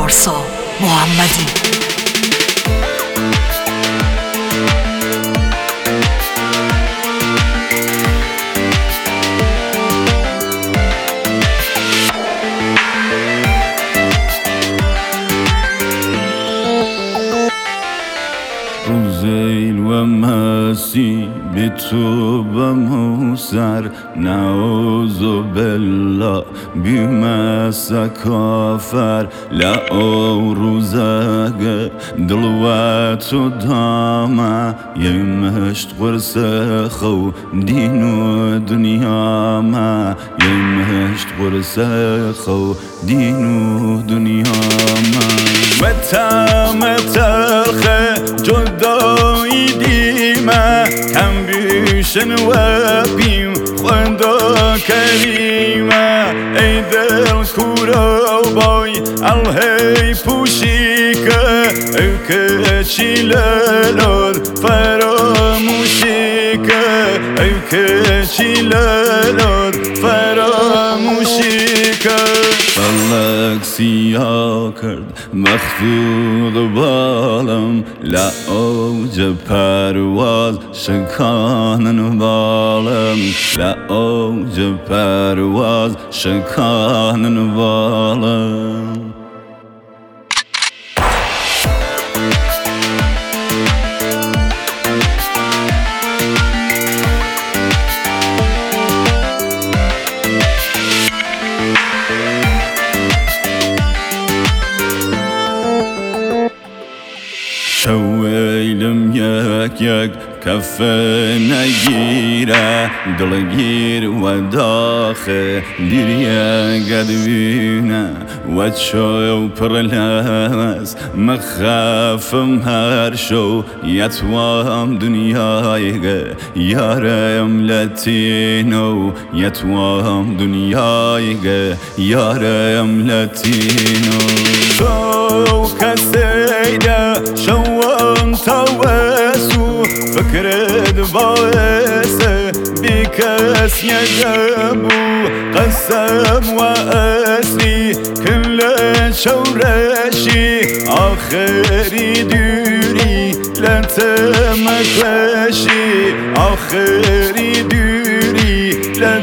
پارسا محمدی. روزیل و مسی به تو بموسر نعوذ بالله بمسا کافر لعو روزاق دلواتو داما يمهشت قرص خو دين و دنيا ما يمهشت قرص خو دين و دنيا ما متى الخير جدایی دیمه کم بیشن و بیم خوندا کریمه ای دل کورا بای الهی پوشی که ای که چیلالاد فراموشی که ای که چیلالاد فراموشی که فلک سیاه کرد مخفوق بالم لعوج پرواز شکانن بالم لعوج پرواز شکانن بالم شویلم یک کفه نگیره دلگیر و داخل دیریه گدوینه و چو پرلس مخافم هر شو یتوام دنیای یارم لاتینو یتوام دنیای یارم لاتینو تو کسیده شوام توسو فكرت باعثة بكاس يجابو قسم وأسري كل شورشي آخري دوري لا تمكوشي آخري دوري لا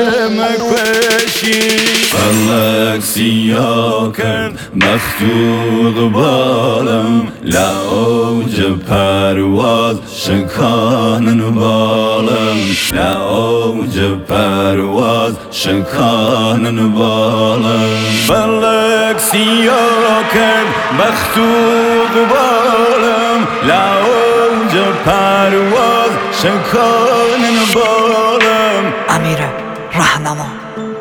تمكوشي فلك سیاه کرد مخطوط بالم لعوج پرواز شکانن بالم لعوج پرواز شکانن بالم فلک سیاه کرد مخطوط بالم لعوج پرواز شکانن بالم. امیر رهنما.